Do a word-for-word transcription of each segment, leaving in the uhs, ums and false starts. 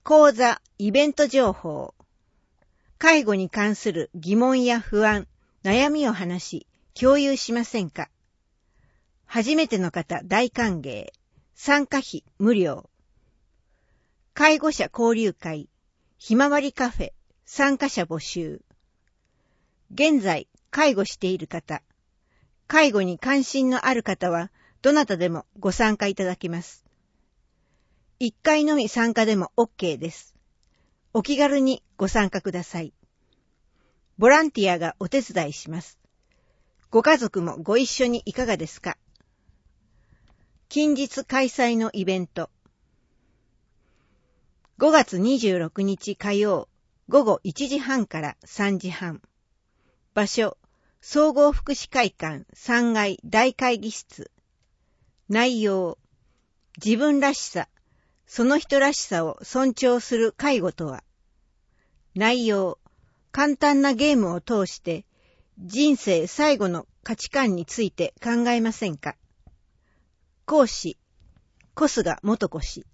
講座、イベント情報。介護に関する疑問や不安、悩みを話し、共有しませんか？初めての方大歓迎。参加費無料。介護者交流会、ひまわりカフェ、参加者募集。現在、介護している方、介護に関心のある方は、どなたでもご参加いただけます。いっかいのみ参加でも OK です。お気軽にご参加ください。ボランティアがお手伝いします。ご家族もご一緒にいかがですか？近日開催のイベント。ごがつにじゅうろくにち火曜、ごごいちじはんからさんじはん。場所、総合福祉会館さんがい大会議室。内容、自分らしさ、その人らしさを尊重する介護とは。内容、簡単なゲームを通して人生最後の価値観について考えませんか？講師、小菅元子氏。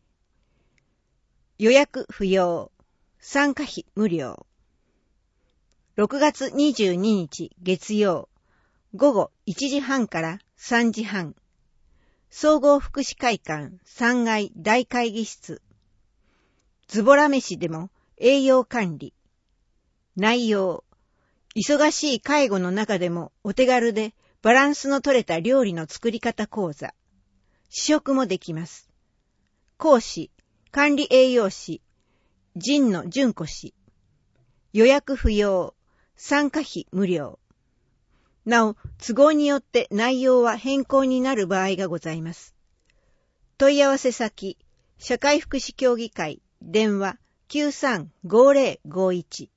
予約不要、参加費無料。ろくがつにじゅうににち月曜、ごごいちじはんからさんじはん。総合福祉会館さんがい大会議室。ズボラ飯でも栄養管理。内容、忙しい介護の中でもお手軽でバランスの取れた料理の作り方講座。試食もできます。講師、管理栄養士、神野純子氏。予約不要、参加費無料。なお、都合によって内容は変更になる場合がございます。問い合わせ先、社会福祉協議会、電話 きゅうさんごーぜろごいち。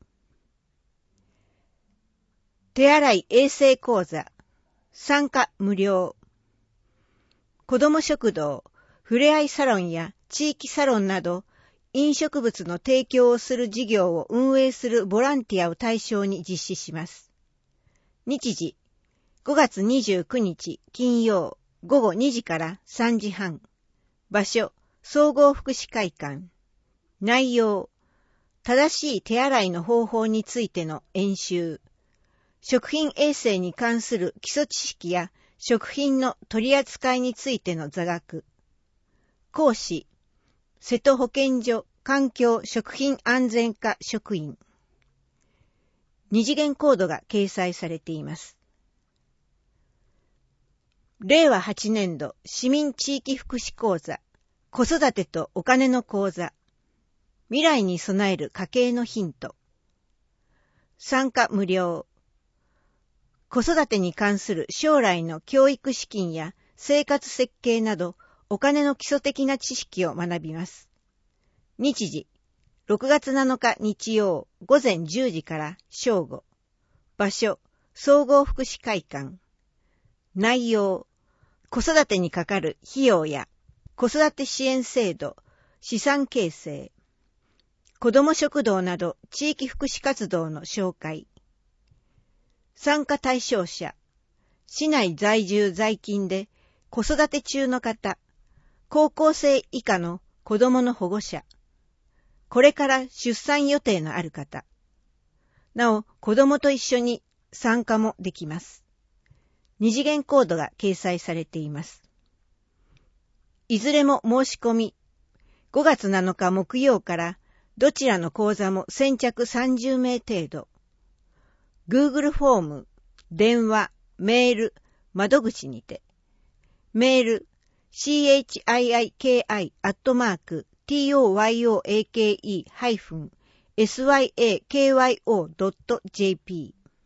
手洗い衛生講座、参加無料。子ども食堂、ふれあいサロンや地域サロンなど、飲食物の提供をする事業を運営するボランティアを対象に実施します。日時、ごがつにじゅうくにち金曜ごごにじからさんじはん。場所、総合福祉会館。内容、正しい手洗いの方法についての演習。食品衛生に関する基礎知識や食品の取り扱いについての座学。講師、瀬戸保健所環境食品安全課職員。二次元コードが掲載されています。れいわはちねんど市民地域福祉講座、子育てとお金の講座、未来に備える家計のヒント。参加無料。子育てに関する将来の教育資金や生活設計などお金の基礎的な知識を学びます。日時、ろくがつなのか日曜ごぜんじゅうじから正午。場所、総合福祉会館。内容、子育てにかかる費用や子育て支援制度、資産形成、子ども食堂など地域福祉活動の紹介。参加対象者、市内在住在勤で子育て中の方、高校生以下の子どもの保護者、これから出産予定のある方。なお、子どもと一緒に参加もできます。二次元コードが掲載されています。いずれも申し込み、ごがつなのか木曜からどちらの講座も先着さんじゅうめい程度。Google フォーム、電話、メール、窓口にて。メール、シーエイチアイアイケーアイ アットマーク、トヨーケー ハイフン エスワイエーケーワイオー ドット ジェーピー。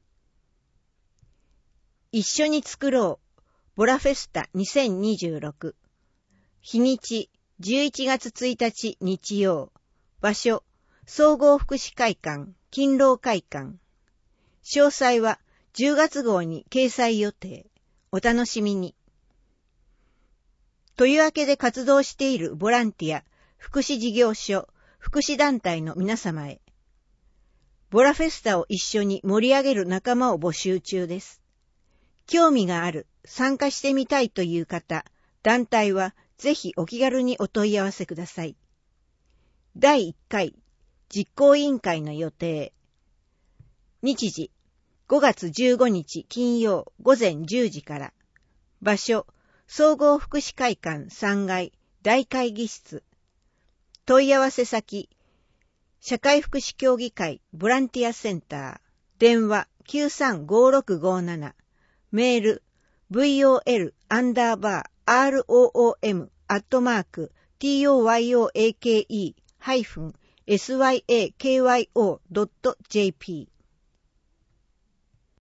一緒に作ろう、ボラフェスタにせんにじゅうろく。日にち、じゅういちがつついたち日曜。場所、総合福祉会館、勤労会館。詳細はじゅうがつごうに掲載予定。お楽しみに。というわけで活動しているボランティア、福祉事業所、福祉団体の皆様へ。ボラフェスタを一緒に盛り上げる仲間を募集中です。興味がある、参加してみたいという方、団体はぜひお気軽にお問い合わせください。 だいいっかい実行委員会の予定。日時、ごがつじゅうごにち金曜午前じゅうじから。場所、総合福祉会館さんがい大会議室。問い合わせ先、社会福祉協議会ボランティアセンター。電話 きゅうさんごろくごなな。メール、ブイオーエル アンダーバー アールオーオーエム アットマーク トヨアケハイフン エスワイエーケーワイオー ドット ジェーピー